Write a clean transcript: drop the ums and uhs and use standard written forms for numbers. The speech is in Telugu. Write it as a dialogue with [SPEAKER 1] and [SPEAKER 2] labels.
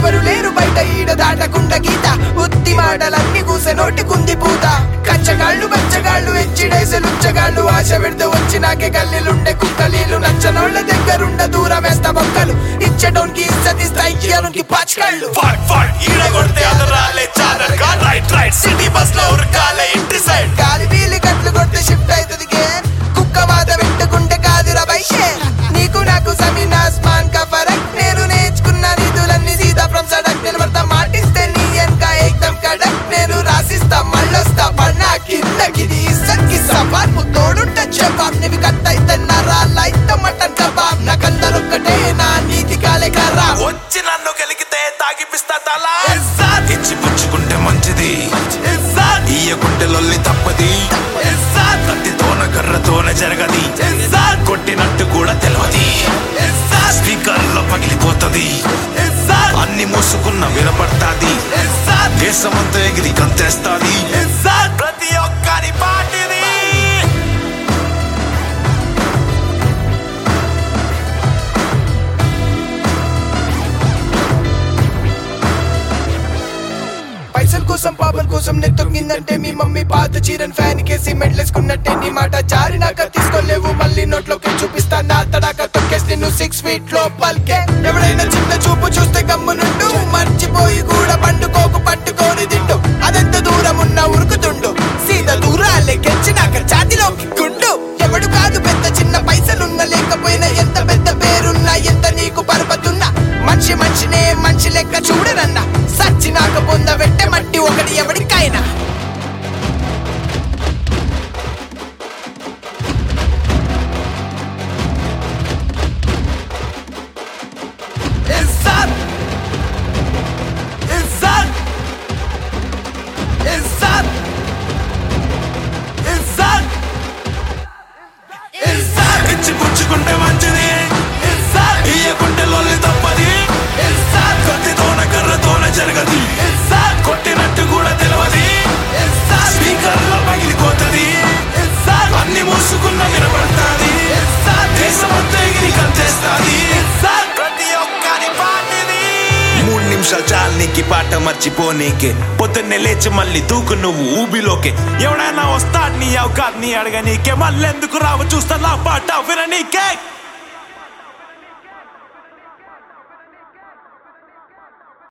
[SPEAKER 1] ఎవరు లేరు బయట ఈడ దాటకుండా గీత ఉత్తి మాటలన్నీ కూసే నోటికుంది పూత కచ్చగాళ్ళు బచ్చగాళ్ళు ఎచ్చిడేసి లుచ్చగాళ్ళు ఆశ పెడితే వచ్చి నాకే గల్లీలుండే కుక్కలీలు నచ్చనోళ్ళ దగ్గరుండ దూరం వేస్తా బొక్కలు ఇచ్చటోన్కి ఇచ్చతిస్తా ఇయ్యనుకి పాచికళ్ళు ఈడ కొడితే అదరాలే చాదర్ గా రైట్ సిటీ బస్ లో ఉరకాలే ఇంటి సైడ్ గాలి వీలి గట్లు కొడితే షిఫ్ట్ అవుతుంది గేర్ కుక్క వాత పెట్టుకుంటే కాదురా బైషే నీకు నాకు జమీన్ ఆస్మాన్ కా ఫరక్ నేను నేర్చుకున్న నిధులన్నీ సీదా ఫ్రమ్ సడక్ నిలబడతా మాటిస్తే నీ ఎన్క ఏకదం కడక్ నేను రాసిస్తా మళ్ళొస్తా పన్నా కిందకిది ఇసక్కి సవాల్ ముద్దోడుంటే జవాబ్ నీవి కట్ అయితే నరాల అయితే మటన్ కబాబ్ నాకందరొక్కటే నా నీతి కాలే కర్రా వచ్చి నన్ను గెలికితే తాగిపిస్తా తలా ఇచ్చి పుచ్చుకుంటే మంచిది ఇయ్యకుంటే లొల్లి తప్పది కత్తితోన కర్రతోన జరగది కొట్టినట్టు కూడా తెలియదు స్పీకర్ లో పగిలిపోతది అన్ని మూసుకున్న వినపడతాది దేశమంతా ఎగిరి కంతేస్తాది ప్రతి ఒక్కరి పాటిది పైసల కోసం పాపల కోసం నేను తొంగిందంటే మీ మమ్మీ పాత చీరన్ ఫ్యాన్ కేసి మెడలేసుకున్నట్టే నీ మాట జారినాక తీసుకోలేవు మళ్ళీ నోట్లోకి చూపిస్తా నా తడాక తొక్కేసి నిన్ను 6 feet లోపలికే ఎవడైనా చిన్న చూపు చూస్తే గమ్మునుండు మర్చిపోయి కూడా పండుకోకు పట్టుకొని తిండు అదెంత దూరం ఉన్నా ఉరుకుతుండు సీదా దూరాలే గెలిచినాక ఛాతిలోకి గుండు ఎవడు కాదు పెద్ద చిన్న పైసలున్నా లేకపోయినా ఎంత పెద్ద పేరున్నా ఎంత నీకు పరపతున్నా మనిషినే మనిషి లెక్క చూడనన్నా సచ్చినాక పొంద వెట్టే మట్టి ఒకటి ఎవడికైనా ఇచ్చి పుచ్చుకుంటే మంచిది ఇయ్యకుంటే లొల్లి తప్పది కత్తితోన కర్రతోన జరగది కొట్టినట్టు కూడా తెలియదు స్పీకర్ లో పగిలిపోతది అన్ని మూసుకున్న వినపడతాది దేశమంతా ఎగిరి కంతేస్తాది ప్రతి ఒక్కరి పాటిది 3 నిమిషాలు చాలు నీకి పాట మర్చిపోనీకే పొద్దున్నే లేచి మళ్ళీ దూకు నువ్వు ఊబిలోకే ఎవడైనా వస్తాడు నీ అవకాశం నీ అడగనీకే మళ్ళెందుకు రావు చూస్తా నా పాట విననీకే